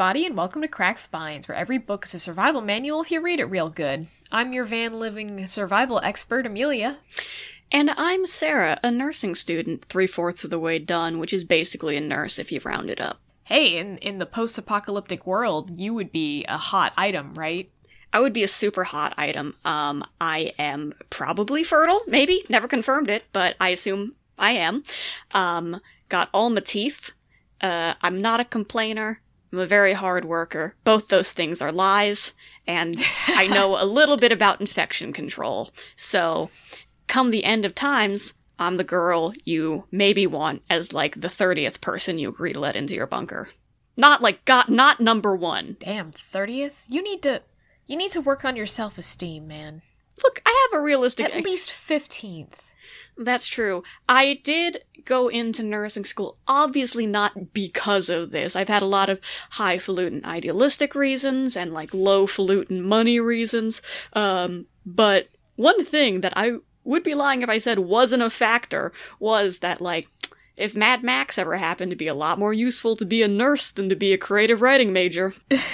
everybody, and welcome to Cracked Spines, where every book is a survival manual if you read it real good. I'm your van living survival expert, Amelia. And I'm Sarah, a nursing student, 3/4 of the way done, which is basically a nurse if you round it up. Hey, in the post-apocalyptic world, you would be a hot item, right? I would be a super hot item. I am probably fertile, maybe. Never confirmed it, but I assume I am. Got all my teeth. I'm not a complainer. I'm a very hard worker. Both those things are lies, and I know a little bit about infection control. So, come the end of times, I'm the girl you maybe want as, like, the 30th person you agree to let into your bunker. Not number one. Damn, 30th? You need to work on your self-esteem, man. Look, I have a realistic... At least 15th. That's true. I did go into nursing school, obviously not because of this. I've had a lot of highfalutin idealistic reasons and, like, low-falutin money reasons. But one thing that I would be lying if I said wasn't a factor was that, like, if Mad Max ever happened to be a lot more useful to be a nurse than to be a creative writing major.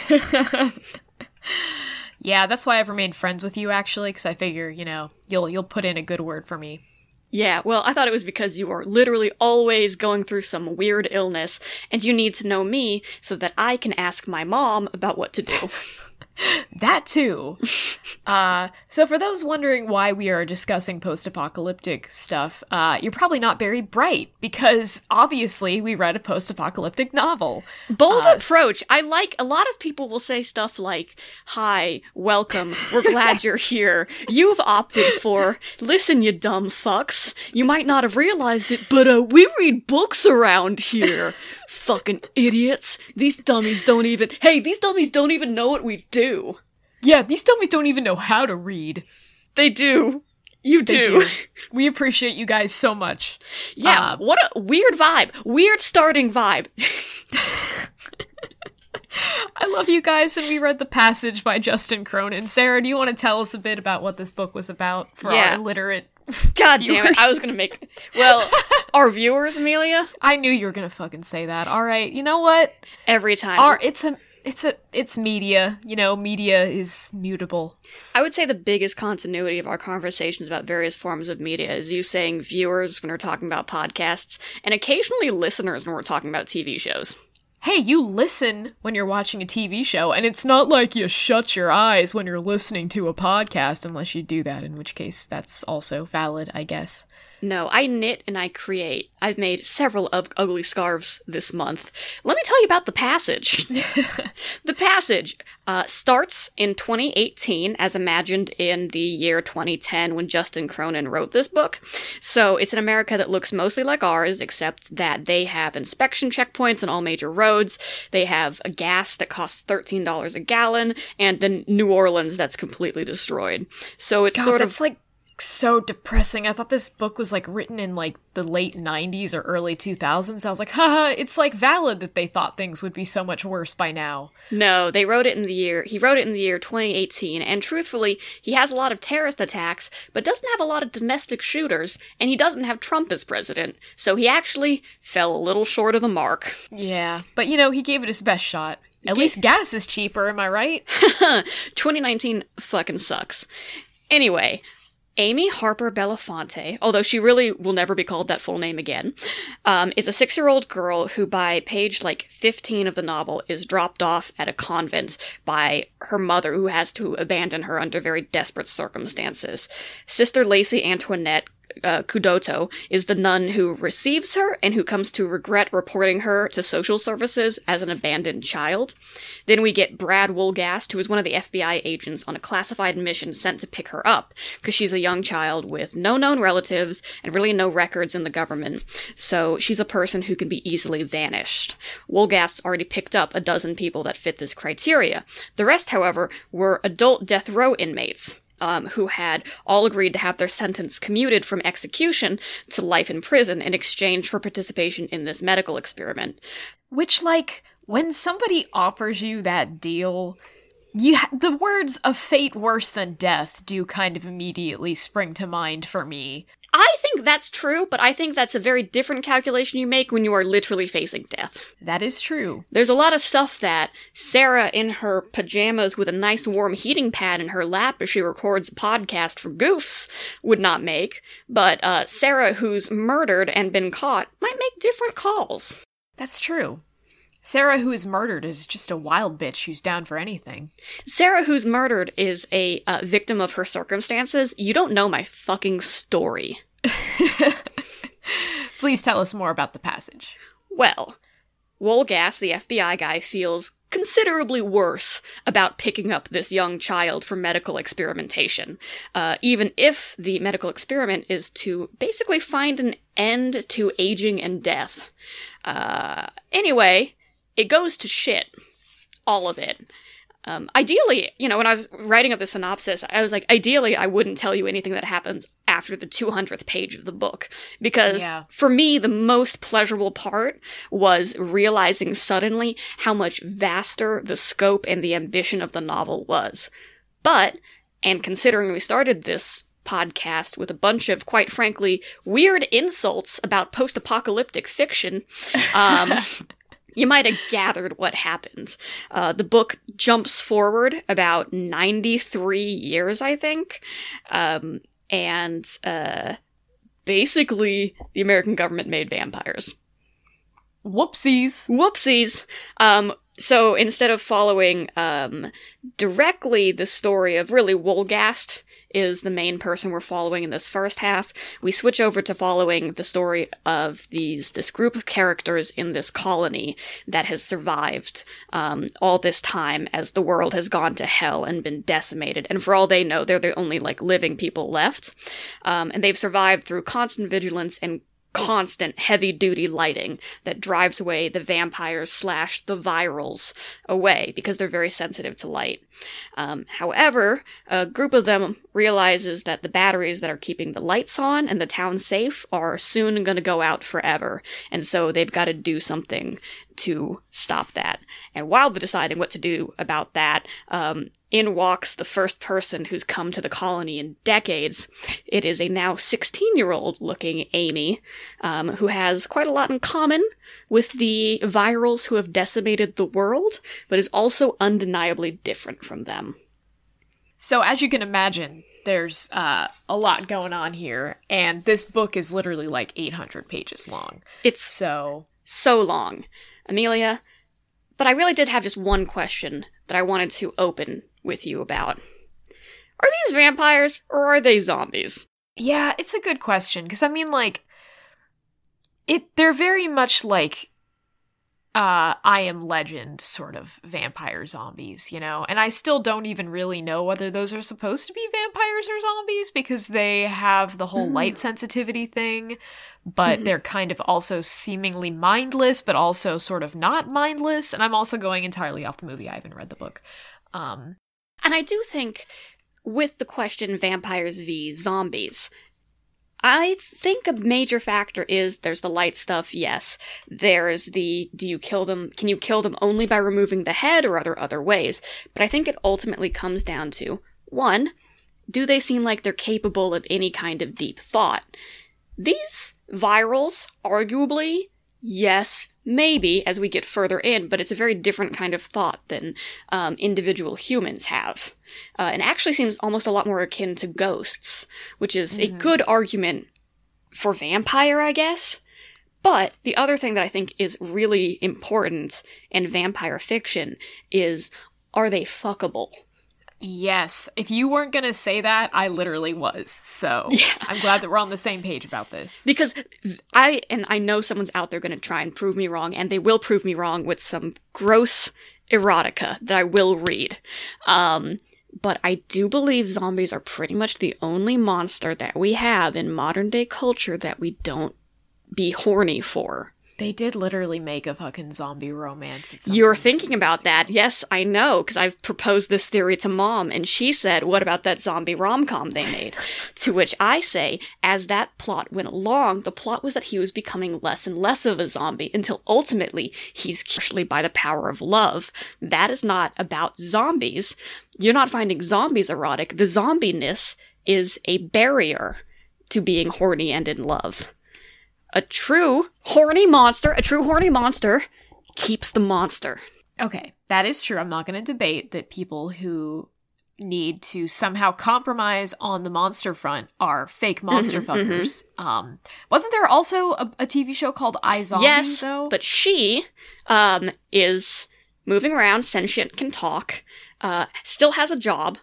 Yeah, that's why I've remained friends with you, actually, because I figure, you'll put in a good word for me. Yeah, well, I thought it was because you are literally always going through some weird illness, and you need to know me so that I can ask my mom about what to do. That too. So for those wondering why we are discussing post-apocalyptic stuff, you're probably not very bright, because obviously we read a post-apocalyptic novel. Bold approach. I like, a lot of people will say stuff like, hi, welcome, we're glad you're here. You've opted for, listen, you dumb fucks. You might not have realized it, but we read books around here. Fucking idiots. These dummies don't even know what we do. Yeah, these dummies don't even know how to read. They do. You do. We appreciate you guys so much. Yeah, what a weird vibe. Weird starting vibe. I love you guys, and we read The Passage by Justin Cronin. Sarah, do you want to tell us a bit about what this book was about for our illiterate God viewers? Damn it, I was gonna make... Well, our viewers, Amelia? I knew you were gonna fucking say that. Alright, you know what? Every time. It's media. Media is mutable. I would say the biggest continuity of our conversations about various forms of media is you saying viewers when we're talking about podcasts, and occasionally listeners when we're talking about TV shows. Hey, you listen when you're watching a TV show, and it's not like you shut your eyes when you're listening to a podcast, unless you do that, in which case that's also valid, I guess. No, I knit and I create. I've made several of ugly scarves this month. Let me tell you about The Passage. The Passage starts in 2018, as imagined in the year 2010 when Justin Cronin wrote this book. So it's an America that looks mostly like ours, except that they have inspection checkpoints on all major roads. They have a gas that costs $13 a gallon, and a New Orleans that's completely destroyed. So it's that's like so depressing. I thought this book was like written in like the late 90s or early 2000s. I was like, haha, it's like valid that they thought things would be so much worse by now. No, he wrote it in the year 2018, and truthfully, he has a lot of terrorist attacks, but doesn't have a lot of domestic shooters, and he doesn't have Trump as president, so he actually fell a little short of the mark. Yeah, but he gave it his best shot. At least gas is cheaper, am I right? 2019 fucking sucks. Anyway, Amy Harper Belafonte, although she really will never be called that full name again, is a 6-year-old girl who by page 15 of the novel is dropped off at a convent by her mother, who has to abandon her under very desperate circumstances. Sister Lacey Antoinette Kudoto is the nun who receives her and who comes to regret reporting her to social services as an abandoned child. Then we get Brad Wolgast, who is one of the FBI agents on a classified mission sent to pick her up, because she's a young child with no known relatives and really no records in the government, so she's a person who can be easily vanished. Wolgast's already picked up a dozen people that fit this criteria. The rest, however, were adult death row inmates, who had all agreed to have their sentence commuted from execution to life in prison in exchange for participation in this medical experiment. Which, when somebody offers you that deal, the words "a fate worse than death" do kind of immediately spring to mind for me. I think that's true, but I think that's a very different calculation you make when you are literally facing death. That is true. There's a lot of stuff that Sarah in her pajamas with a nice warm heating pad in her lap as she records a podcast for Goofs would not make, but Sarah who's murdered and been caught might make different calls. That's true. Sarah who is murdered is just a wild bitch who's down for anything. Sarah who's murdered is a victim of her circumstances. You don't know my fucking story. Please tell us more about the passage. Well, Wolgass, the FBI guy, feels considerably worse about picking up this young child for medical experimentation, even if the medical experiment is to basically find an end to aging and death. Anyway, it goes to shit. All of it. Ideally, when I was writing up the synopsis, I was like, ideally, I wouldn't tell you anything that happens after the 200th page of the book. Because for me, the most pleasurable part was realizing suddenly how much vaster the scope and the ambition of the novel was. But, and considering we started this podcast with a bunch of, quite frankly, weird insults about post-apocalyptic fiction, you might have gathered what happened. The book jumps forward about 93 years, I think. And basically, the American government made vampires. Whoopsies. Whoopsies. So instead of following directly the story of really Wolgast is the main person we're following in this first half, we switch over to following the story of this group of characters in this colony that has survived all this time as the world has gone to hell and been decimated. And for all they know, they're the only living people left. And they've survived through constant vigilance and constant heavy-duty lighting that drives away the vampires / the virals away because they're very sensitive to light. However, a group of them realizes that the batteries that are keeping the lights on and the town safe are soon going to go out forever, and so they've got to do something to stop that. And while they're deciding what to do about that, in walks the first person who's come to the colony in decades. It is a now 16-year-old looking Amy, who has quite a lot in common with the virals who have decimated the world, but is also undeniably different from them. So as you can imagine, there's a lot going on here, and this book is literally 800 pages long. It's so long. Amelia, but I really did have just one question that I wanted to open with you about. Are these vampires or are they zombies? Yeah, it's a good question, because they're very much I Am Legend sort of vampire zombies, and I still don't even really know whether those are supposed to be vampires or zombies because they have the whole light sensitivity thing, but they're kind of also seemingly mindless, but also sort of not mindless, and I'm also going entirely off the movie. I haven't read the book. And I do think, with the question vampires v. zombies, I think a major factor is there's the light stuff, yes. There's the, can you kill them only by removing the head, or are there other ways? But I think it ultimately comes down to, one, do they seem like they're capable of any kind of deep thought? These virals, arguably, yes, maybe, as we get further in, but it's a very different kind of thought than individual humans have. And actually seems almost a lot more akin to ghosts, which is a good argument for vampire, I guess. But the other thing that I think is really important in vampire fiction is, are they fuckable? Yes. If you weren't going to say that, I literally was. So yeah. I'm glad that we're on the same page about this. Because I know someone's out there going to try and prove me wrong, and they will prove me wrong with some gross erotica that I will read. But I do believe zombies are pretty much the only monster that we have in modern day culture that we don't be horny for. They did literally make a fucking zombie romance. You're thinking about that. Yes, I know, because I've proposed this theory to Mom, and she said, what about that zombie rom-com they made? To which I say, as that plot went along, the plot was that he was becoming less and less of a zombie, until ultimately he's cured by the power of love. That is not about zombies. You're not finding zombies erotic. The zombiness is a barrier to being horny and in love. A true horny monster keeps the monster. Okay, that is true. I'm not going to debate that people who need to somehow compromise on the monster front are fake monster fuckers. Wasn't there also a TV show called iZombie, yes, though? But she is moving around, sentient, can talk, still has a job,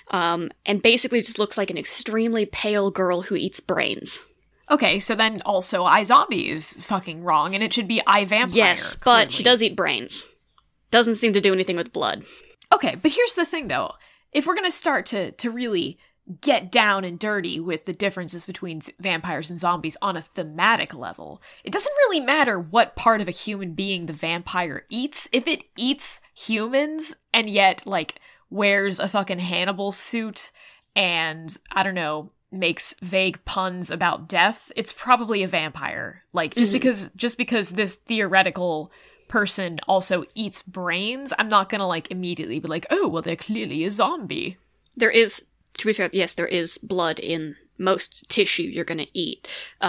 and basically just looks like an extremely pale girl who eats brains. Okay, so then also iZombie is fucking wrong, and it should be iVampire. Yes, but she does eat brains. Doesn't seem to do anything with blood. Okay, but here's the thing, though. If we're going to start to really get down and dirty with the differences between vampires and zombies on a thematic level, it doesn't really matter what part of a human being the vampire eats. If it eats humans and yet, like, wears a fucking Hannibal suit and, I don't know, makes vague puns about death, it's probably a vampire. Like, just because this theoretical person also eats brains, I'm not gonna, like, immediately be like, oh, well, they're clearly a zombie. There is, to be fair, yes, there is blood in most tissue you're gonna eat.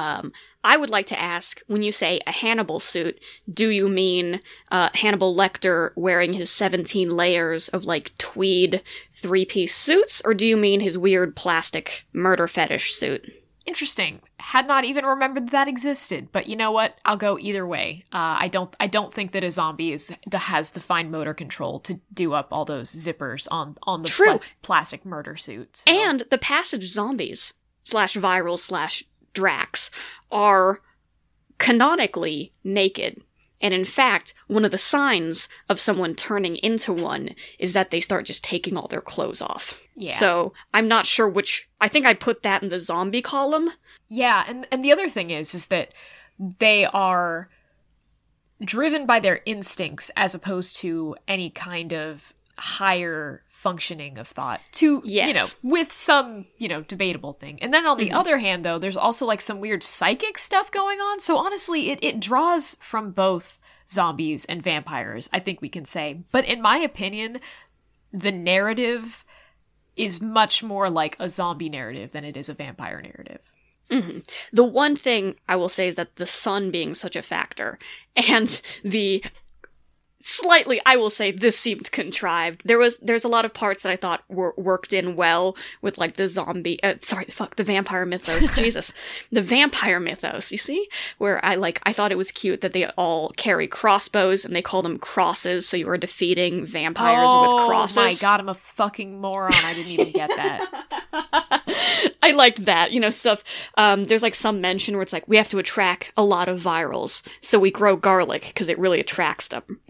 I would like to ask, when you say a Hannibal suit, do you mean Hannibal Lecter wearing his 17 layers of, like, tweed three-piece suits, or do you mean his weird plastic murder fetish suit? Interesting. Had not even remembered that existed, but you know what? I'll go either way. I don't think that a zombie has the fine motor control to do up all those zippers on the plastic murder suits. So. And the Passage zombies /viral /Drax are canonically naked. And in fact, one of the signs of someone turning into one is that they start just taking all their clothes off. Yeah. So I'm not sure which. I think I'd put that in the zombie column. Yeah, and the other thing is that they are driven by their instincts as opposed to any kind of higher functioning of thought with some, debatable thing. And then on the other hand, though, there's also like some weird psychic stuff going on. So honestly, it draws from both zombies and vampires, I think we can say. But in my opinion, the narrative is much more like a zombie narrative than it is a vampire narrative. Mm-hmm. The one thing I will say is that the sun being such a factor and the slightly, I will say, this seemed contrived. There's a lot of parts that I thought were worked in well with, like, the the vampire mythos. Jesus. The vampire mythos, you see? Where I thought it was cute that they all carry crossbows and they call them crosses, so you are defeating vampires with crosses. Oh my god, I'm a fucking moron. I didn't even get that. I liked that, stuff. There's, like, some mention where it's like, we have to attract a lot of virals, so we grow garlic, because it really attracts them.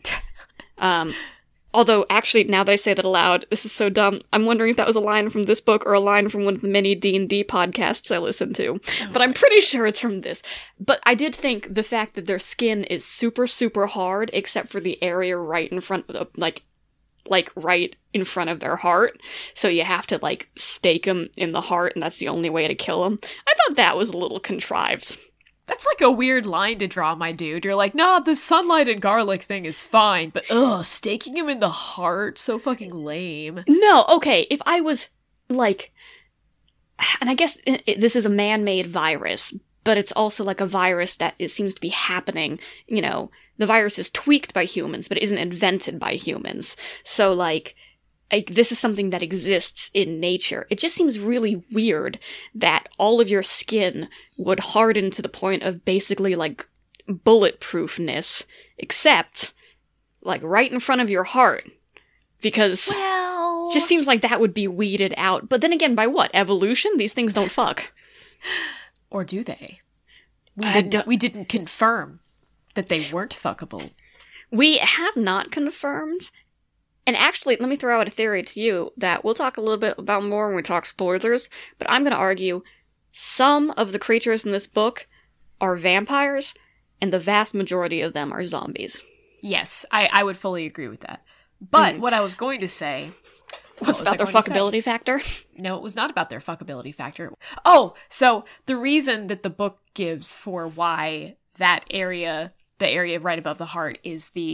Although, actually, now that I say that aloud, this is so dumb. I'm wondering if that was a line from this book or a line from one of the many D&D podcasts I listen to. But I'm pretty sure it's from this. But I did think the fact that their skin is super, super hard, except for the area right in front of, like right in front of their heart. So you have to, like, stake them in the heart, and that's the only way to kill them. I thought that was a little contrived. That's like a weird line to draw, my dude. You're like, nah, the sunlight and garlic thing is fine, but staking him in the heart, so fucking lame. No, okay, if I was, like, and I guess this is a man-made virus, but it's also like a virus that it seems to be happening, the virus is tweaked by humans, but it isn't invented by humans. So, like, this is something that exists in nature. It just seems really weird that all of your skin would harden to the point of basically, like, bulletproofness, except, like, right in front of your heart. Because it just seems like that would be weeded out. But then again, by what? Evolution? These things don't fuck. Or do they? We didn't confirm that they weren't fuckable. We have not confirmed. And actually, let me throw out a theory to you that we'll talk a little bit about more when we talk spoilers, but I'm going to argue some of the creatures in this book are vampires, and the vast majority of them are zombies. Yes, I would fully agree with that. But what I was going to say... Was about their fuckability factor? No, it was not about their fuckability factor. Oh, so the reason that the book gives for why that area, the area right above the heart, is the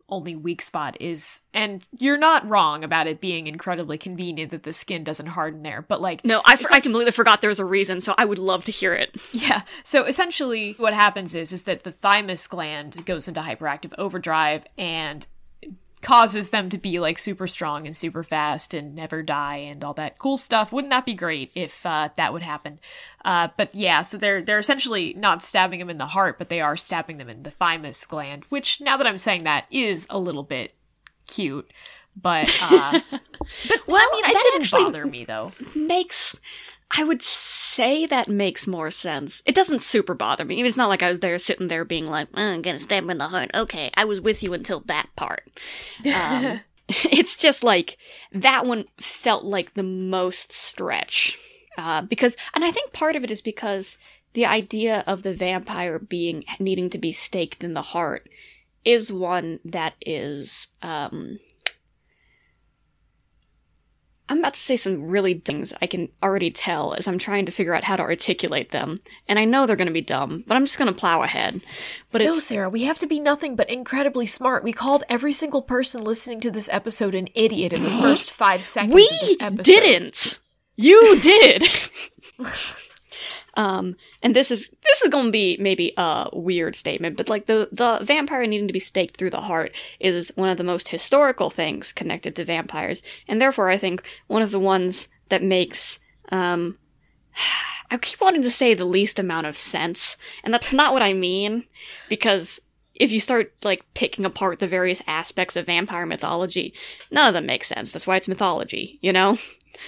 only weak spot is, and you're not wrong about it being incredibly convenient that the skin doesn't harden there, but like... No, I completely forgot there was a reason, so I would love to hear it. Yeah, so essentially what happens is that the thymus gland goes into hyperactive overdrive and causes them to be like super strong and super fast and never die and all that cool stuff. Wouldn't that be great if that would happen? But yeah, so they're essentially not stabbing them in the heart, but they are stabbing them in the thymus gland, which now that I'm saying that is a little bit cute. But well, I mean, it didn't bother me though. I would say that makes more sense. It doesn't super bother me. It's not like I was there sitting there being like, I'm gonna stab him in the heart. Okay, I was with you until that part. It's just like, that one felt like the most stretch. Because, and I think part of it is because the idea of the vampire needing to be staked in the heart is one that is, I'm about to say some really things I can already tell as I'm trying to figure out how to articulate them. And I know they're going to be dumb, but I'm just going to plow ahead. But no, Sarah, we have to be nothing but incredibly smart. We called every single person listening to this episode an idiot in the first 5 seconds of this episode. We didn't! You did! And this is going to be maybe a weird statement, but like the vampire needing to be staked through the heart is one of the most historical things connected to vampires, and therefore I think one of the ones that makes, I keep wanting to say the least amount of sense, and that's not what I mean, because if you start like picking apart the various aspects of vampire mythology, none of them make sense. That's why it's mythology, you know?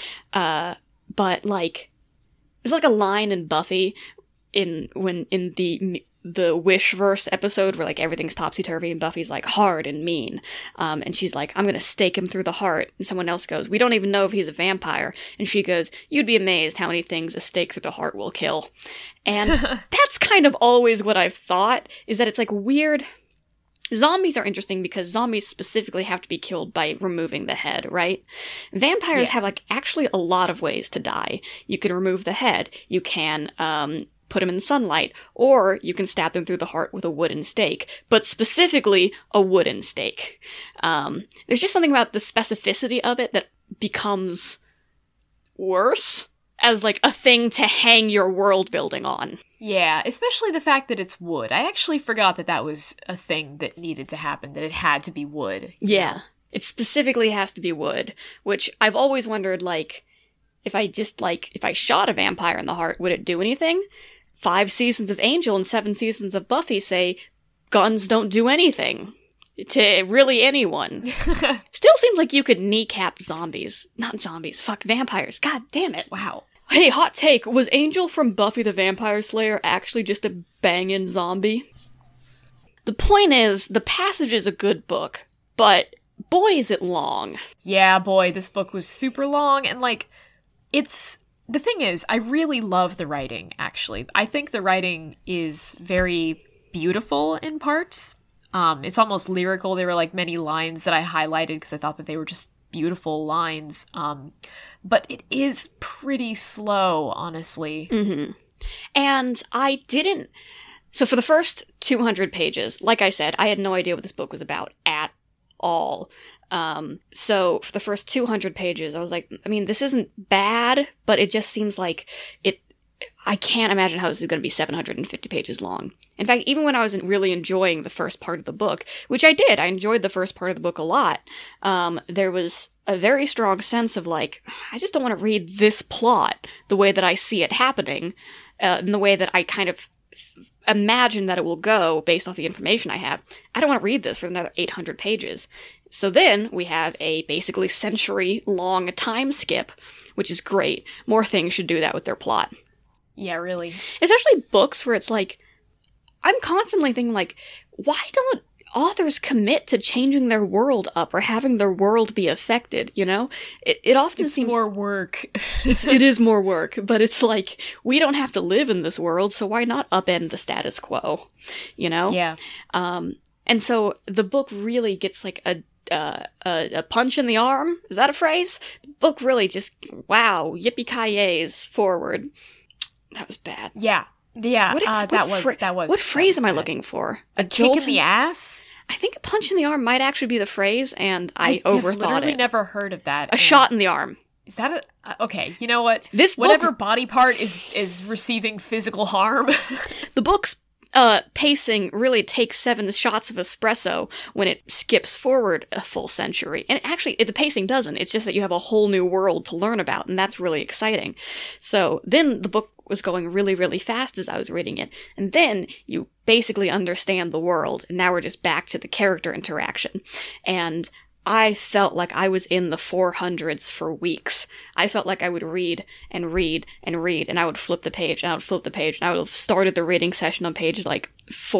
But like, there's like a line in Buffy in the Wishverse episode where like everything's topsy-turvy and Buffy's like hard and mean. And she's like, I'm gonna stake him through the heart. And someone else goes, we don't even know if he's a vampire. And she goes, you'd be amazed how many things a stake through the heart will kill. And that's kind of always what I've thought, is that it's like weird. Zombies are interesting because zombies specifically have to be killed by removing the head, right? Vampires have, like, actually a lot of ways to die. You can remove the head, you can, put them in the sunlight, or you can stab them through the heart with a wooden stake, but specifically a wooden stake. There's just something about the specificity of it that becomes worse as, like, a thing to hang your world building on. Yeah, especially the fact that it's wood. I actually forgot that was a thing that needed to happen, that it had to be wood. Yeah, it specifically has to be wood, which I've always wondered, like, if I shot a vampire in the heart, would it do anything? 5 seasons of Angel and 7 seasons of Buffy say guns don't do anything to really anyone. Still seems like you could kneecap zombies. Not zombies, fuck, vampires. God damn it. Wow. Hey, hot take, was Angel from Buffy the Vampire Slayer actually just a bangin' zombie? The point is, The Passage is a good book, but boy is it long. Yeah, boy, this book was super long, and like, the thing is, I really love the writing, actually. I think the writing is very beautiful in parts. It's almost lyrical. There were like many lines that I highlighted because I thought that they were just beautiful lines. But it is pretty slow, honestly. Mm-hmm. And so for the first 200 pages, like I said, I had no idea what this book was about at all. So for the first 200 pages, I was like, I mean, this isn't bad, but it just seems like I can't imagine how this is going to be 750 pages long. In fact, even when I was really enjoying the first part of the book, which I did, I enjoyed the first part of the book a lot, there was a very strong sense of like, I just don't want to read this plot the way that I see it happening, in the way that I kind of imagine that it will go based off the information I have. I don't want to read this for another 800 pages. So then we have a basically century-long time skip, which is great. More things should do that with their plot. Yeah, really. Especially books where it's like, I'm constantly thinking like, why don't authors commit to changing their world up or having their world be affected, you know? It often seems more work. It is more work, but it's like, we don't have to live in this world, so why not upend the status quo, you know? Yeah. And so the book really gets like a punch in the arm. Is that a phrase? The book really just, wow, yippee-ki-yays forward. That was bad. Yeah. Yeah, that was What phrase am I looking for? A kick in the ass? I think a punch in the arm might actually be the phrase, and I I've overthought literally it. never heard of that. A shot in the arm. Is that okay, you know what? This book- Whatever body part is receiving physical harm. The book's pacing really takes 7 shots of espresso when it skips forward a full century. And actually, the pacing doesn't. It's just that you have a whole new world to learn about, and that's really exciting. So then the book was going really, really fast as I was reading it. And then you basically understand the world, and now we're just back to the character interaction. And I felt like I was in the 400s for weeks. I felt like I would read and read and read, and I would flip the page, and I would flip the page, and I would have started the reading session on page, like,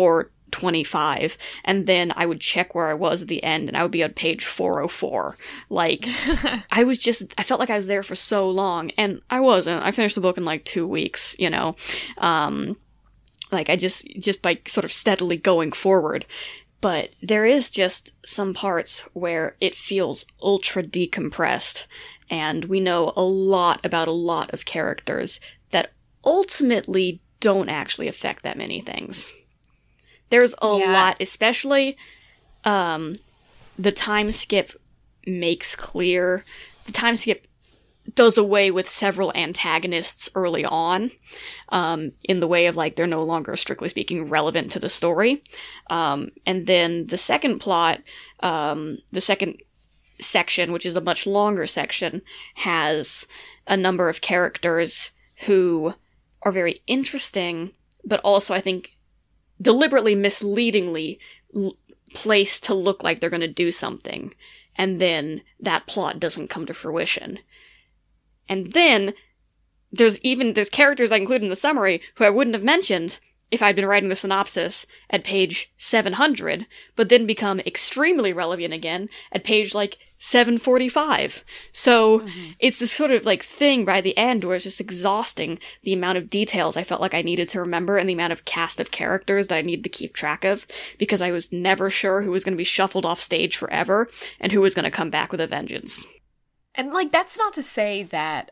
425, and then I would check where I was at the end, and I would be on page 404. Like, I felt like I was there for so long, and I wasn't. I finished the book in, like, 2 weeks, you know? Like, I just by sort of steadily going forward. But there is just some parts where it feels ultra decompressed, and we know a lot about a lot of characters that ultimately don't actually affect that many things. There's a lot, especially the time skip makes clear. The time skip does away with several antagonists early on, in the way of, like, they're no longer, strictly speaking, relevant to the story. And then the second plot, the second section, which is a much longer section, has a number of characters who are very interesting, but also, I think, deliberately misleadingly placed to look like they're going to do something. And then that plot doesn't come to fruition. And then there's characters I include in the summary who I wouldn't have mentioned if I'd been writing the synopsis at page 700, but then become extremely relevant again at page, like, 745. So it's this sort of, like, thing by the end where it's just exhausting, the amount of details I felt like I needed to remember and the amount of cast of characters that I needed to keep track of, because I was never sure who was going to be shuffled off stage forever and who was going to come back with a vengeance. And, like, that's not to say that,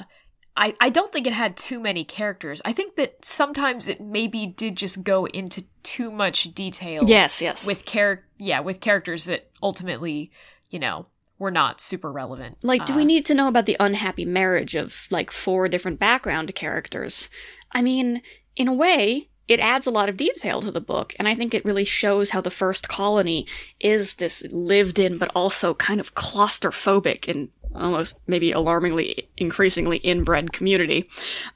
I don't think it had too many characters. I think that sometimes it maybe did just go into too much detail. Yes. With characters that ultimately, you know, were not super relevant. Like, do we need to know about the unhappy marriage of, like, 4 different background characters? I mean, in a way, it adds a lot of detail to the book, and I think it really shows how the first colony is this lived-in but also kind of claustrophobic and almost maybe alarmingly, increasingly inbred community.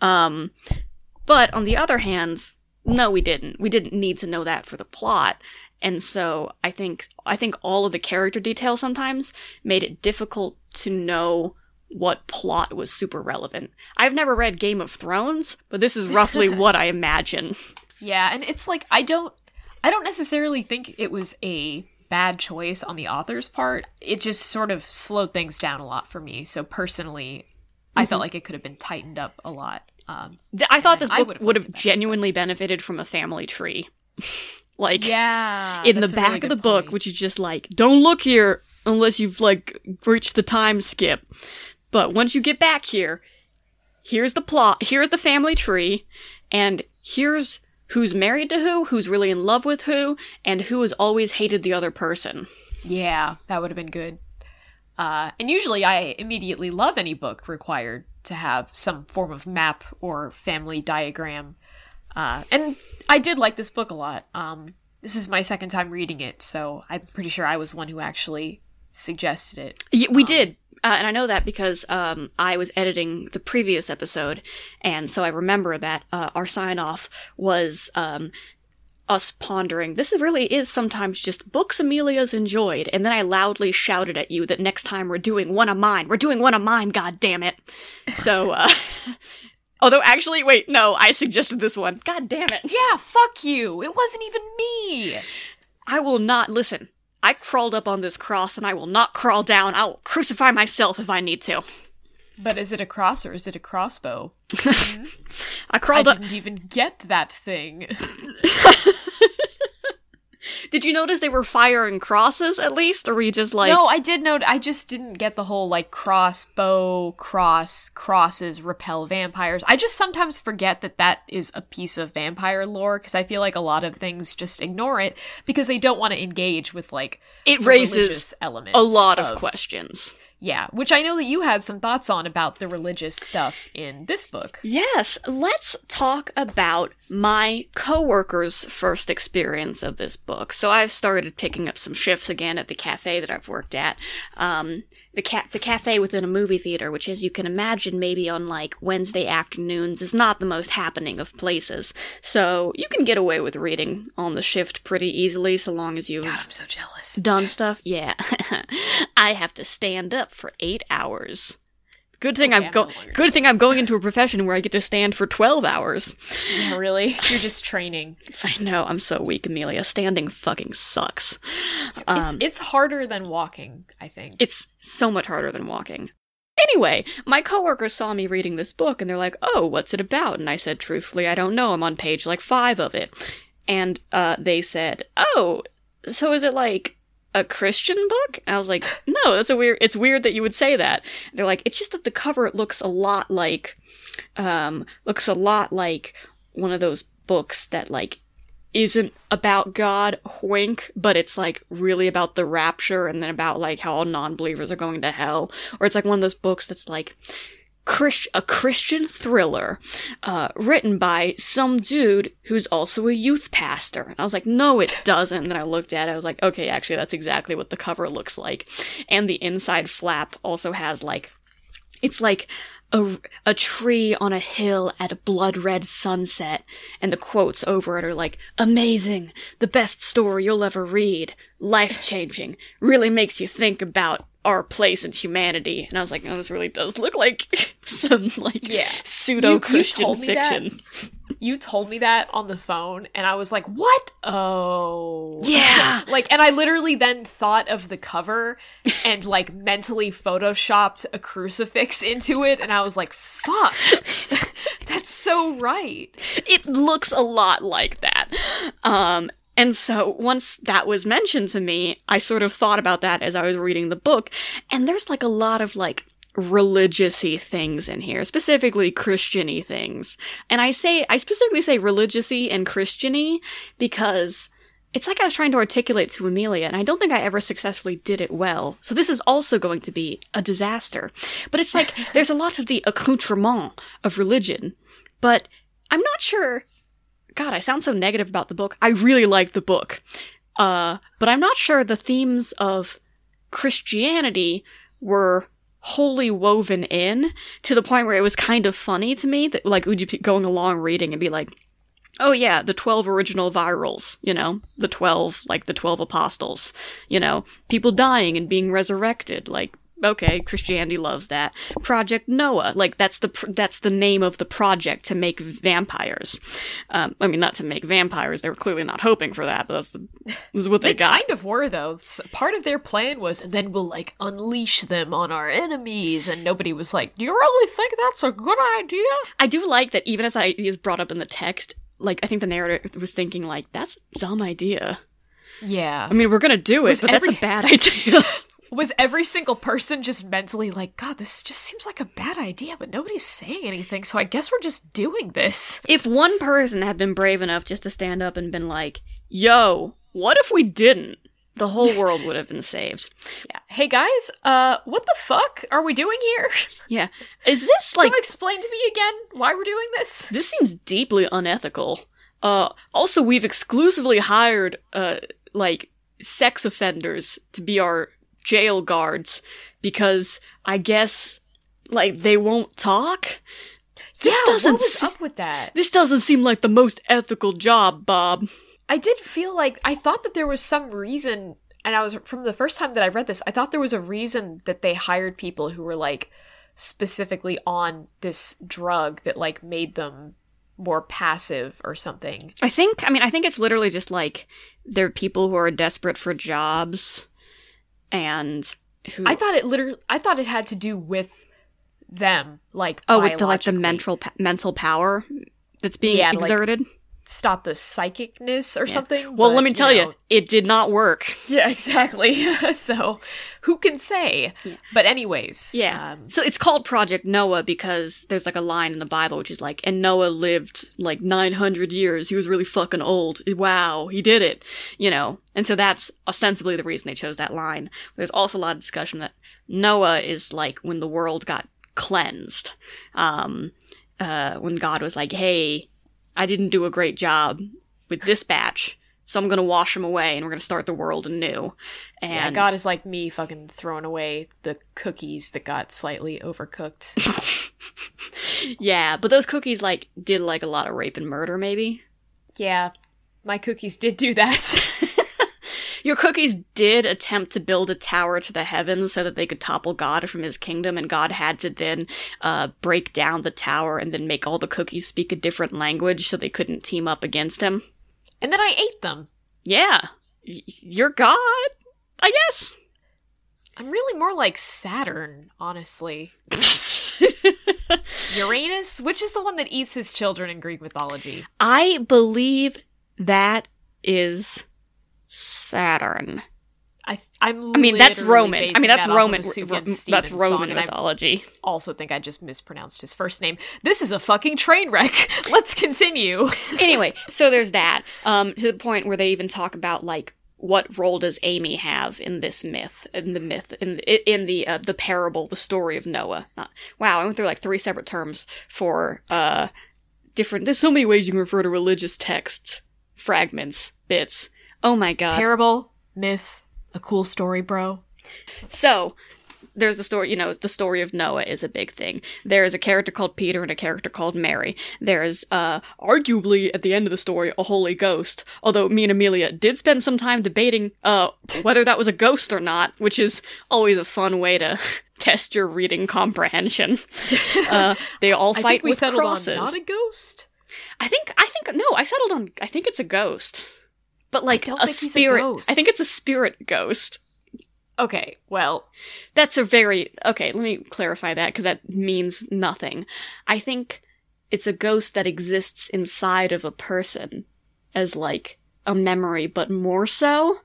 But on the other hand, no, we didn't. We didn't need to know that for the plot. And so I think all of the character details sometimes made it difficult to know what plot was super relevant. I've never read Game of Thrones, but this is roughly what I imagine. Yeah, and it's like, I don't necessarily think it was a bad choice on the author's part. It just sort of slowed things down a lot for me. So personally, I felt like it could have been tightened up a lot. I thought this book would have genuinely benefited from a family tree. Like, yeah, in the back of the book, which is just like, don't look here unless you've, like, reached the time skip. But once you get back here, here's the plot, here's the family tree, and here's who's married to who's really in love with who, and who has always hated the other person. Yeah, that would have been good. And usually I immediately love any book required to have some form of map or family diagram. And I did like this book a lot. This is my second time reading it, so I'm pretty sure I was one who actually suggested it. Yeah, we did. And I know that because I was editing the previous episode, and so I remember that our sign-off was us pondering, this really is sometimes just books Amelia's enjoyed, and then I loudly shouted at you that next time we're doing one of mine. We're doing one of mine, god damn it. So, although actually, wait, no, I suggested this one. God damn it. Yeah, fuck you. It wasn't even me. I will not listen. I crawled up on this cross, and I will not crawl down. I will crucify myself if I need to. But is it a cross or is it a crossbow? I crawled up. I didn't even get that thing. Did you notice they were firing crosses at least? Or were you just like... No, I did note. I just didn't get the whole, like, crosses repel vampires. I just sometimes forget that that is a piece of vampire lore, because I feel like a lot of things just ignore it because they don't want to engage with, like, it the raises religious elements a lot of questions. Yeah, which I know that you had some thoughts on about the religious stuff in this book. Yes, let's talk about my coworker's first experience of this book. So I've started picking up some shifts again at the cafe that I've worked at. It's a cafe within a movie theater, which, as you can imagine, maybe on like Wednesday afternoons is not the most happening of places. So you can get away with reading on the shift pretty easily, so long as you've God, I'm so jealous. done stuff. Yeah, I have to stand up for 8 hours. Good thing I'm going into a profession where I get to stand for 12 hours. Yeah, really? You're just training. I know, I'm so weak, Amelia. Standing fucking sucks. It's harder than walking, I think. It's so much harder than walking. Anyway, my coworkers saw me reading this book and they're like, "Oh, what's it about?" And I said, "Truthfully, I don't know. I'm on page like 5 of it." And they said, "Oh, so is it like a Christian book?" And I was like, "No, it's weird that you would say that." And they're like, "It's just that the cover looks a lot like one of those books that like isn't about God, wink, but it's like really about the rapture and then about like how all non-believers are going to hell." Or it's like one of those books that's like a Christian thriller, written by some dude who's also a youth pastor. And I was like, "No, it doesn't." And then I looked at it, I was like, okay, actually, that's exactly what the cover looks like. And the inside flap also has like, it's like a tree on a hill at a blood-red sunset, and the quotes over it are like, "Amazing, the best story you'll ever read, life-changing, really makes you think about our place in humanity." And I was like, "Oh, this really does look like some like pseudo-Christian fiction." You told me that on the phone, and I was like, "What? Oh, yeah!" Like, and I literally then thought of the cover and like mentally photoshopped a crucifix into it, and I was like, "Fuck, that's so right." It looks a lot like that. And so once that was mentioned to me, I sort of thought about that as I was reading the book, and there's like a lot of like religious-y things in here, specifically Christian-y things. And I specifically say religious-y and Christian-y because it's like I was trying to articulate to Amelia, and I don't think I ever successfully did it well. So this is also going to be a disaster. But it's like there's a lot of the accoutrement of religion, but I'm not sure. God, I sound so negative about the book. I really like the book. But I'm not sure the themes of Christianity were wholly woven in to the point where it was kind of funny to me that, like, would you be going along reading and be like, "Oh yeah, the 12 original virals, you know, the 12 apostles, you know, people dying and being resurrected, like, okay, Christianity loves that. Project Noah, like that's the name of the project to make vampires. I mean, not to make vampires. They were clearly not hoping for that, but that was what they got. They kind of were, though. Part of their plan was, and then we'll like unleash them on our enemies. And nobody was like, "Do you really think that's a good idea?" I do like that. Even as the idea is brought up in the text, like I think the narrator was thinking, like, that's a dumb idea. Yeah. I mean, we're gonna do it, but that's a bad idea. Was every single person just mentally like, "God, this just seems like a bad idea, but nobody's saying anything, so I guess we're just doing this"? If one person had been brave enough just to stand up and been like, "Yo, what if we didn't?" the whole world would have been saved. Yeah. Hey guys, what the fuck are we doing here? Yeah. Is this like... Can you explain to me again why we're doing this? This seems deeply unethical. Also, we've exclusively hired, like, sex offenders to be our jail guards because I guess, like, they won't talk? What was up with that? This doesn't seem like the most ethical job, Bob. I did feel like, I thought that there was some reason, and from the first time that I read this, I thought there was a reason that they hired people who were, like, specifically on this drug that, like, made them more passive or something. I think it's literally just, like, they're people who are desperate for jobs, and who... I thought it had to do with them, like, with the mental power that's being exerted? stop the psychicness or something. Well, but, let me tell you, it did not work. Yeah, exactly. So, who can say? Yeah. But anyways. Yeah. So it's called Project Noah because there's like a line in the Bible which is like, and Noah lived like 900 years. He was really fucking old. Wow, he did it. And so that's ostensibly the reason they chose that line. There's also a lot of discussion that Noah is like when the world got cleansed. When God was like, hey, I didn't do a great job with this batch, so I'm gonna wash them away and we're gonna start the world anew. And yeah, God is like me fucking throwing away the cookies that got slightly overcooked. Yeah, but those cookies like did like a lot of rape and murder, maybe? Yeah, my cookies did do that. Your cookies did attempt to build a tower to the heavens so that they could topple God from his kingdom, and God had to then break down the tower and then make all the cookies speak a different language so they couldn't team up against him. And then I ate them. Yeah. You're God, I guess. I'm really more like Saturn, honestly. Uranus? Which is the one that eats his children in Greek mythology? I believe that is Saturn. I mean, that's Roman. I mean, that's Roman. That's Roman mythology. I also think I just mispronounced his first name. This is a fucking train wreck. Let's continue. Anyway, so there's that. To the point where they even talk about like what role does Amy have in this myth, in the parable, the story of Noah. Wow, I went through like 3 separate terms for different. There's so many ways you can refer to religious texts, fragments, bits. Oh my god. Parable, myth, a cool story, bro. So, there's the story, the story of Noah is a big thing. There is a character called Peter and a character called Mary. There is, arguably, at the end of the story, a Holy Ghost. Although me and Amelia did spend some time debating, whether that was a ghost or not, which is always a fun way to test your reading comprehension. They all fight with crosses. I think we settled on not a ghost? I think, no, I settled on, I think it's a ghost. But like a spirit. Ghost. I think it's a spirit ghost. Okay, well. That's okay, let me clarify that because that means nothing. I think it's a ghost that exists inside of a person as like a memory, but more so.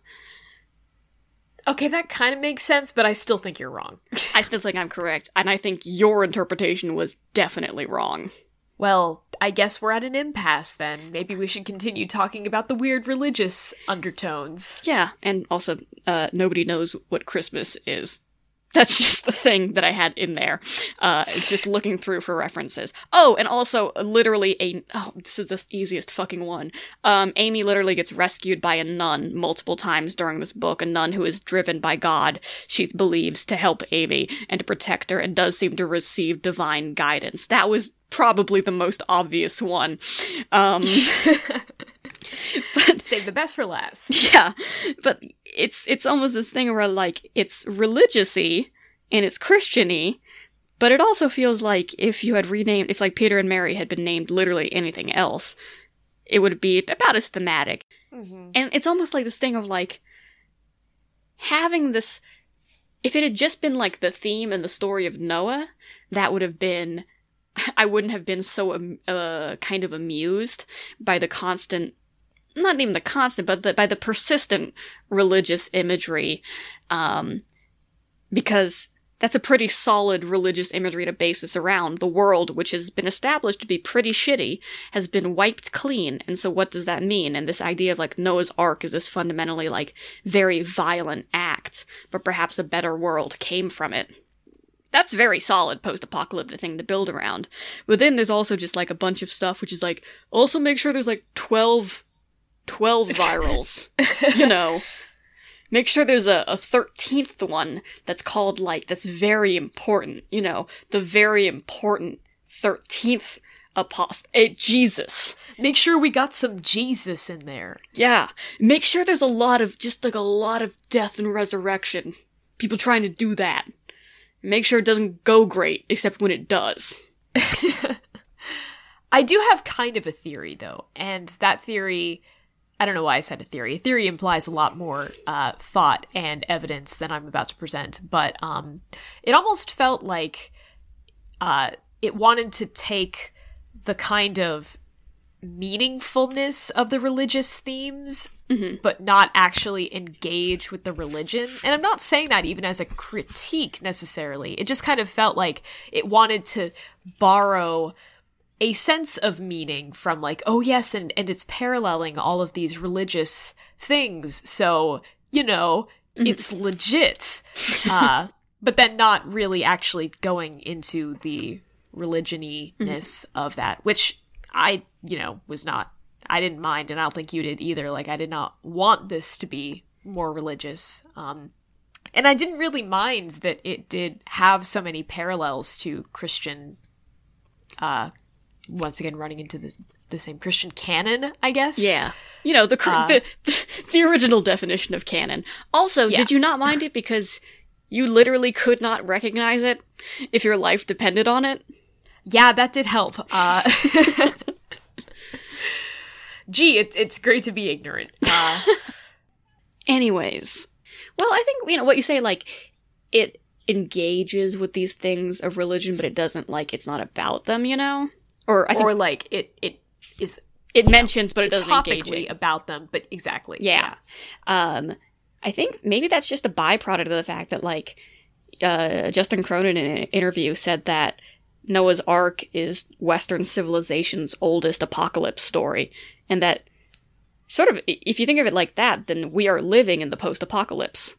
Okay, that kind of makes sense, but I still think you're wrong. I still think I'm correct, and I think your interpretation was definitely wrong. Well, I guess we're at an impasse then. Maybe we should continue talking about the weird religious undertones. Yeah, and also, nobody knows what Christmas is. That's just the thing that I had in there. It's just looking through for references. Oh, and also, literally this is the easiest fucking one. Amy literally gets rescued by a nun multiple times during this book, a nun who is driven by God, she believes, to help Amy and to protect her, and does seem to receive divine guidance. That was probably the most obvious one. But save the best for last. Yeah, but it's almost this thing where like it's religious-y and it's Christian-y, but it also feels like if like Peter and Mary had been named literally anything else, it would be about as thematic. Mm-hmm. And it's almost like this thing of like having this. If it had just been like the theme and the story of Noah, that would have been. I wouldn't have been so kind of amused by the constant, not even the constant, but by the persistent religious imagery, because that's a pretty solid religious imagery to base this around. The world, which has been established to be pretty shitty, has been wiped clean, and so what does that mean? And this idea of, like, Noah's Ark is this fundamentally, like, very violent act, but perhaps a better world came from it. That's very solid post-apocalyptic thing to build around. But then there's also just, like, a bunch of stuff which is, like, also make sure there's, like, 12 virals. Make sure there's a 13th one that's called, like, that's very important. The very important 13th Jesus. Make sure we got some Jesus in there. Yeah. Make sure there's a lot of death and resurrection. People trying to do that. Make sure it doesn't go great, except when it does. I do have kind of a theory, though, and that theory, I don't know why I said a theory. A theory implies a lot more thought and evidence than I'm about to present, but it almost felt like it wanted to take the kind of meaningfulness of the religious themes, but not actually engage with the religion. And I'm not saying that even as a critique necessarily. It just kind of felt like it wanted to borrow a sense of meaning from like, oh yes, and it's paralleling all of these religious things. So, you know, it's legit. But then not really actually going into the religion-y-ness of that, which I, I didn't mind, and I don't think you did either. Like, I did not want this to be more religious. And I didn't really mind that it did have so many parallels to Christian, once again, running into the same Christian canon, I guess. Yeah. You know, the original definition of canon. Also, did you not mind it because you literally could not recognize it if your life depended on it? Yeah, that did help. Gee, it's great to be ignorant. Anyways. Well, I think, what you say, like, it engages with these things of religion, but it doesn't, like, it's not about them, Or I think, or like, it is... It mentions, but it doesn't engage topically about them, but exactly. Yeah. I think maybe that's just a byproduct of the fact that, like, Justin Cronin in an interview said that Noah's Ark is Western civilization's oldest apocalypse story, and that sort of, if you think of it like that, then we are living in the post-apocalypse,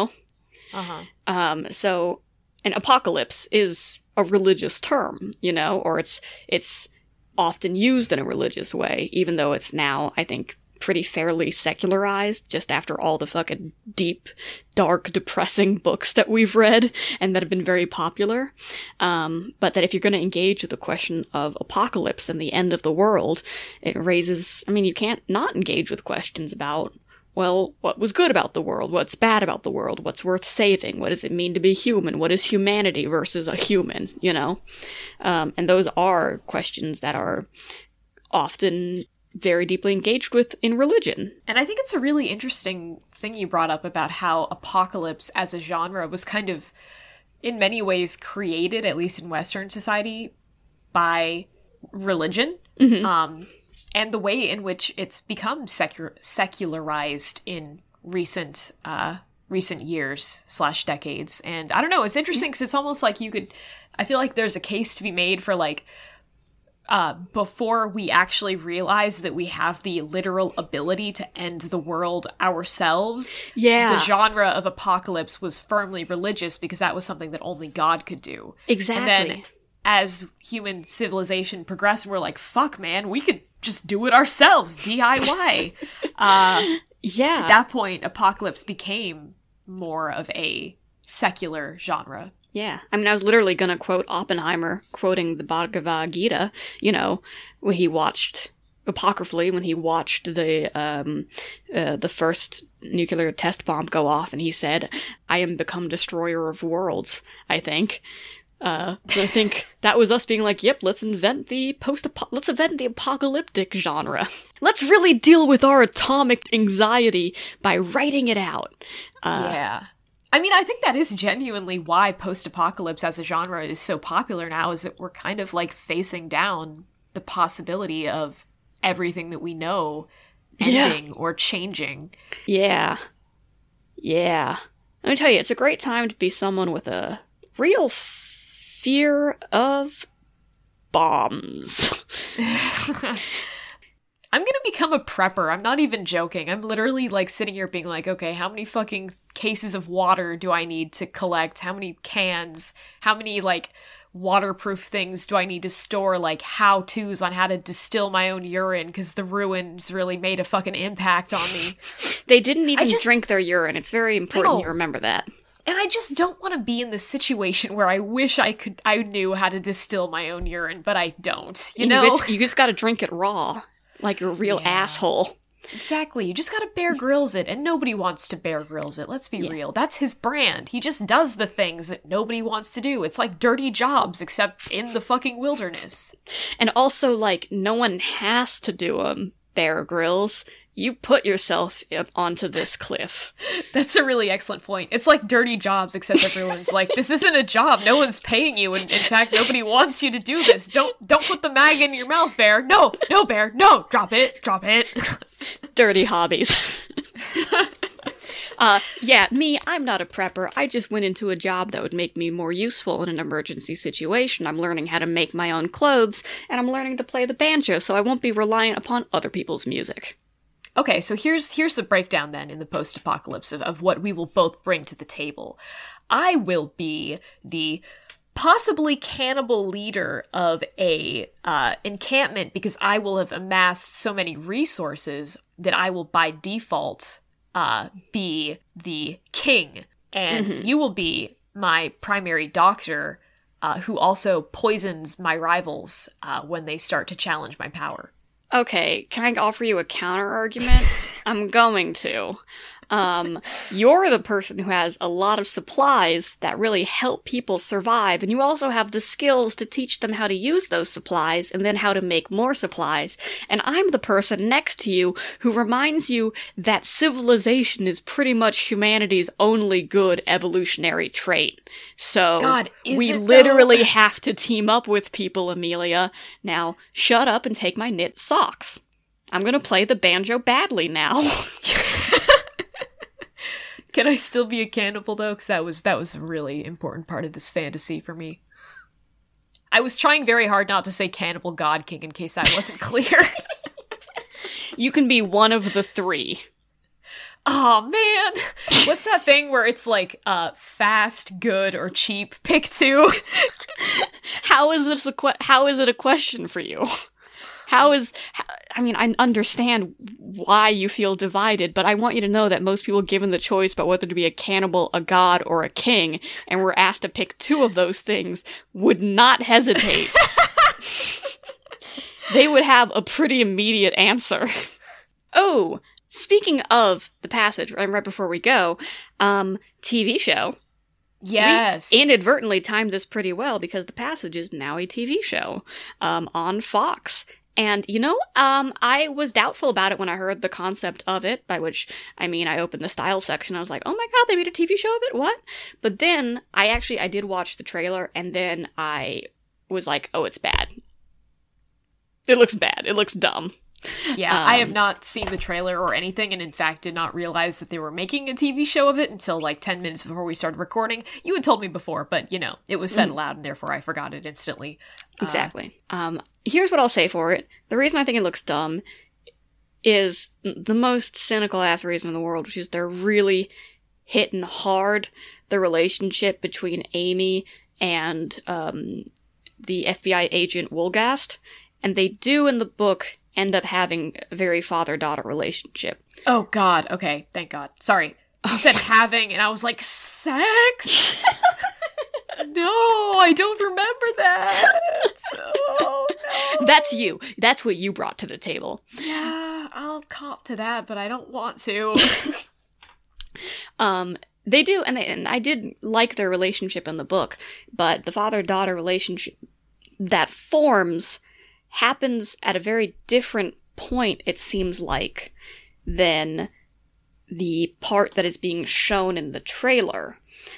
So, an apocalypse is a religious term, or it's often used in a religious way, even though it's now, I think, pretty fairly secularized, just after all the fucking deep, dark, depressing books that we've read and that have been very popular. But that if you're going to engage with the question of apocalypse and the end of the world, it raises, you can't not engage with questions about, well, what was good about the world? What's bad about the world? What's worth saving? What does it mean to be human? What is humanity versus a human, And those are questions that are often very deeply engaged with in religion. And I think it's a really interesting thing you brought up about how apocalypse as a genre was kind of, in many ways, created, at least in Western society, by religion. And the way in which it's become secularized in recent years / decades. And I don't know, it's interesting because it's almost like I feel like there's a case to be made for like, before we actually realize that we have the literal ability to end the world ourselves, the genre of apocalypse was firmly religious because that was something that only God could do. Exactly. And then as human civilization progressed, we're like, fuck, man, we could just do it ourselves, DIY. At that point, apocalypse became more of a secular genre. Yeah. I was literally going to quote Oppenheimer, quoting the Bhagavad Gita, when he watched, apocryphally, when he watched the first nuclear test bomb go off, and he said, I am become destroyer of worlds, I think. I think that was us being like, yep, let's invent the apocalyptic genre. Let's really deal with our atomic anxiety by writing it out. Yeah. I think that is genuinely why post-apocalypse as a genre is so popular now, is that we're kind of like facing down the possibility of everything that we know ending or changing. Yeah. Yeah. Let me tell you, it's a great time to be someone with a real fear of bombs. I'm gonna become a prepper. I'm not even joking. I'm literally like sitting here being like, okay, how many fucking cases of water do I need to collect? How many cans? How many like waterproof things do I need to store? Like how-tos on how to distill my own urine because the ruins really made a fucking impact on me. They didn't even drink their urine. It's very important you remember that. And I just don't want to be in this situation where I wish I knew how to distill my own urine, but I don't. You know? You just gotta drink it raw. Like a real asshole. Exactly. You just gotta Bear Grylls it, and nobody wants to Bear Grylls it. Let's be real. That's his brand. He just does the things that nobody wants to do. It's like dirty jobs, except in the fucking wilderness. And also, like, no one has to do them, Bear Grylls. you put yourself onto this cliff. That's a really excellent point. It's like dirty jobs, except everyone's like, this isn't a job. No one's paying you. And in fact, nobody wants you to do this. Don't put the mag in your mouth, Bear. No, Bear. No, drop it. Dirty hobbies. Me, I'm not a prepper. I just went into a job that would make me more useful in an emergency situation. I'm learning how to make my own clothes, and I'm learning to play the banjo, so I won't be reliant upon other people's music. Okay, so here's the breakdown then in the post-apocalypse of what we will both bring to the table. I will be the possibly cannibal leader of a encampment because I will have amassed so many resources that I will by default be the king, and you will be my primary doctor who also poisons my rivals when they start to challenge my power. Okay, can I offer you a counter-argument? I'm going to. You're the person who has a lot of supplies that really help people survive, and you also have the skills to teach them how to use those supplies and then how to make more supplies. And I'm the person next to you who reminds you that civilization is pretty much humanity's only good evolutionary trait. So, God, we literally have to team up with people, Amelia. Now, shut up and take my knit socks. I'm gonna play the banjo badly now. Can I still be a cannibal, though? Because that was a really important part of this fantasy for me. I was trying very hard not to say Cannibal God King in case that wasn't clear. You can be one of the three. Oh, man! What's that thing where it's like, fast, good, or cheap? Pick two. How is it a question for you? I understand why you feel divided, but I want you to know that most people given the choice about whether to be a cannibal, a god, or a king, and were asked to pick two of those things, would not hesitate. They would have a pretty immediate answer. Oh, speaking of The Passage, right before we go, TV show. Yes. We inadvertently timed this pretty well because The Passage is now a TV show on Fox. And, I was doubtful about it when I heard the concept of it, by which, I opened the style section, I was like, oh my god, they made a TV show of it? What? But then, I did watch the trailer, and then I was like, oh, it's bad. It looks bad. It looks dumb. Yeah, I have not seen the trailer or anything, and in fact did not realize that they were making a TV show of it until like 10 minutes before we started recording. You had told me before, but, it was said aloud, and therefore I forgot it instantly. Exactly. Here's what I'll say for it. The reason I think it looks dumb is the most cynical-ass reason in the world, which is they're really hitting hard the relationship between Amy and the FBI agent Wolgast, and they do in the book end up having a very father-daughter relationship. Oh, God. Okay. Thank God. Sorry. You said having, and I was like, sex? No, I don't remember that. Oh, no. That's you. That's what you brought to the table. Yeah, I'll cop to that, but I don't want to. They do, and I did like their relationship in the book, but the father-daughter relationship that forms happens at a very different point, it seems like, than the part that is being shown in the trailer.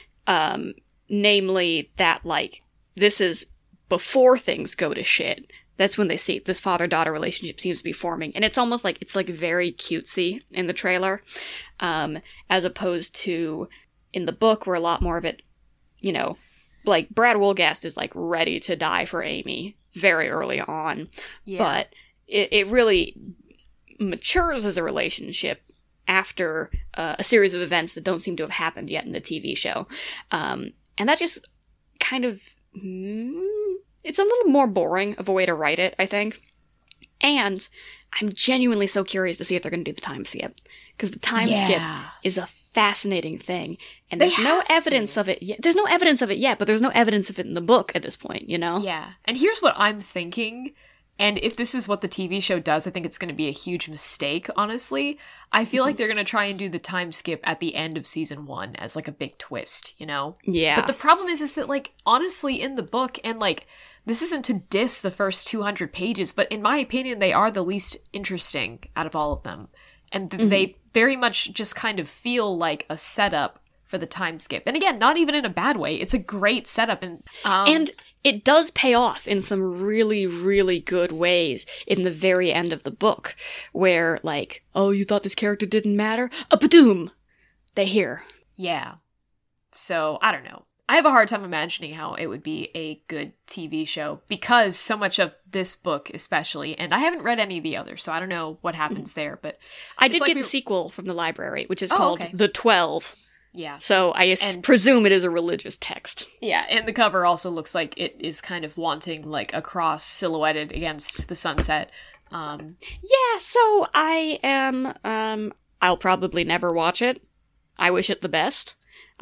Namely that, this is before things go to shit. That's when they see this father-daughter relationship seems to be forming. And it's almost like, it's very cutesy in the trailer. As opposed to in the book where a lot more of it, Brad Wolgast is ready to die for Amy very early on. Yeah. But it really matures as a relationship after a series of events that don't seem to have happened yet in the TV show. And that just kind of... it's a little more boring of a way to write it, I think. And I'm genuinely so curious to see if they're going to do the time skip. Because the time skip is a fascinating thing. And there's no evidence of it yet. There's no evidence of it yet, but there's no evidence of it in the book at this point, Yeah. And here's what I'm thinking. And if this is what the TV show does, I think it's going to be a huge mistake, honestly. I feel like they're going to try and do the time skip at the end of season 1 as, a big twist, Yeah. But the problem is that, honestly, in the book, and, this isn't to diss the first 200 pages, but in my opinion, they are the least interesting out of all of them. And they very much just kind of feel like a setup for the time skip. And again, not even in a bad way. It's a great setup. And it does pay off in some really, really good ways in the very end of the book, where, like, oh, you thought this character didn't matter? Ba-doom! They hear. Yeah. So, I don't know. I have a hard time imagining how it would be a good TV show, because so much of this book especially, and I haven't read any of the others, so I don't know what happens there, but... I did get the sequel from the library, which is called The 12. Yeah. So I presume it is a religious text. Yeah, and the cover also looks like it is kind of wanting, like, a cross silhouetted against the sunset. Yeah, so I am, I'll probably never watch it. I wish it the best.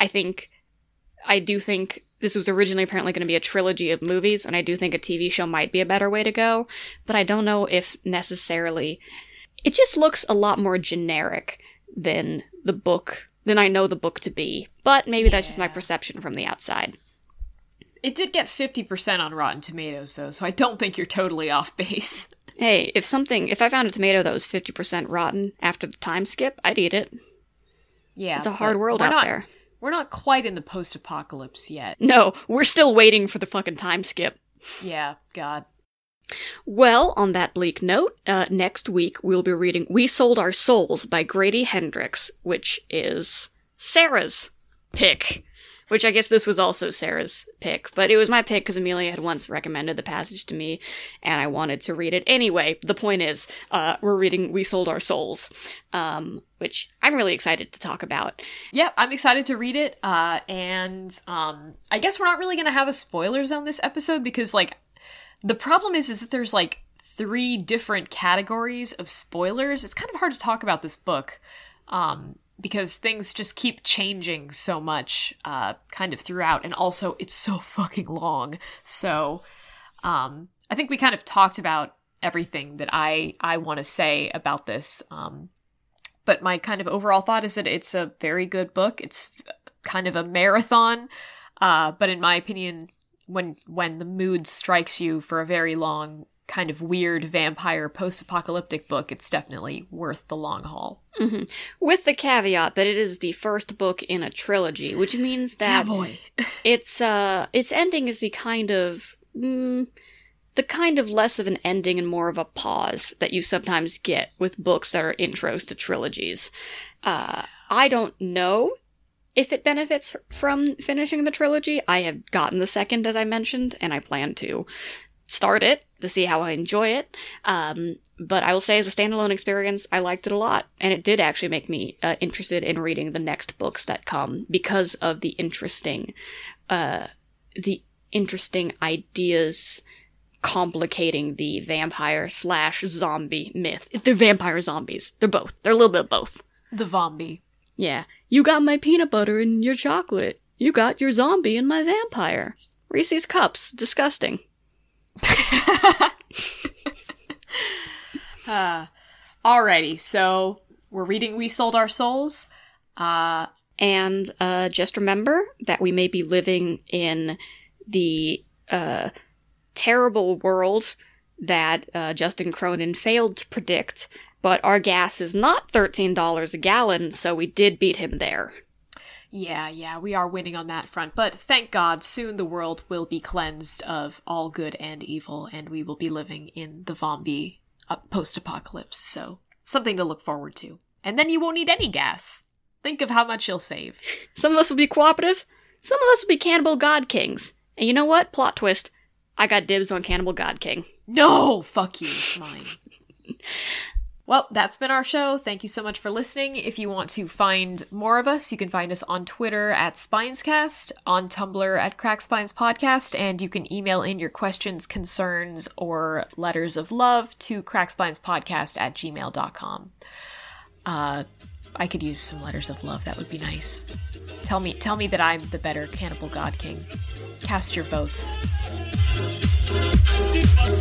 I do think this was originally apparently going to be a trilogy of movies, and I do think a TV show might be a better way to go, but I don't know if necessarily... It just looks a lot more generic than I know the book to be, but maybe that's just my perception from the outside. It did get 50% on Rotten Tomatoes, though, so I don't think you're totally off base. Hey, if I found a tomato that was 50% rotten after the time skip, I'd eat it. Yeah. It's a hard world out there. We're not quite in the post-apocalypse yet. No, we're still waiting for the fucking time skip. Yeah, God. Well, on that bleak note, next week we'll be reading We Sold Our Souls by Grady Hendrix, which is Sarah's pick. Which I guess this was also Sarah's pick, but it was my pick because Amelia had once recommended the passage to me, and I wanted to read it. Anyway, the point is, we're reading We Sold Our Souls, which I'm really excited to talk about. Yeah, I'm excited to read it, and I guess we're not really going to have a spoiler zone this episode, because, like, the problem is that there's, like, 3 different categories of spoilers. It's kind of hard to talk about this book, because things just keep changing so much, kind of throughout, and also it's so fucking long. So, I think we kind of talked about everything that I want to say about this. But my kind of overall thought is that it's a very good book. It's kind of a marathon, but in my opinion, when the mood strikes you for a very long, kind of weird vampire post-apocalyptic book, it's definitely worth the long haul. Mm-hmm. With the caveat that it is the first book in a trilogy, which means that its ending is the kind of less of an ending and more of a pause that you sometimes get with books that are intros to trilogies. I don't know if it benefits from finishing the trilogy. I have gotten the second, as I mentioned, and I plan to start it to see how I enjoy it. But I will say, as a standalone experience, I liked it a lot, and it did actually make me interested in reading the next books that come because of the interesting ideas complicating the vampire/zombie myth. They're vampire zombies. They're both. They're a little bit of both. The zombie. Yeah. You got my peanut butter in your chocolate. You got your zombie in my vampire. Reese's Cups. Disgusting. Alrighty, so we're reading We Sold Our Souls. And just remember that we may be living in the terrible world that Justin Cronin failed to predict, but our gas is not $13 a gallon, so we did beat him there. Yeah, we are winning on that front. But thank God, soon the world will be cleansed of all good and evil, and we will be living in the zombie post-apocalypse. So, something to look forward to. And then you won't need any gas. Think of how much you'll save. Some of us will be cooperative. Some of us will be cannibal god kings. And you know what? Plot twist. I got dibs on cannibal god king. No! Fuck you. It's mine. Well, that's been our show. Thank you so much for listening. If you want to find more of us, you can find us on Twitter at Spinescast, on Tumblr at Crack Spines Podcast, and you can email in your questions, concerns, or letters of love to crackspinespodcast@gmail.com. I could use some letters of love. That would be nice. Tell me that I'm the better Cannibal God King. Cast your votes.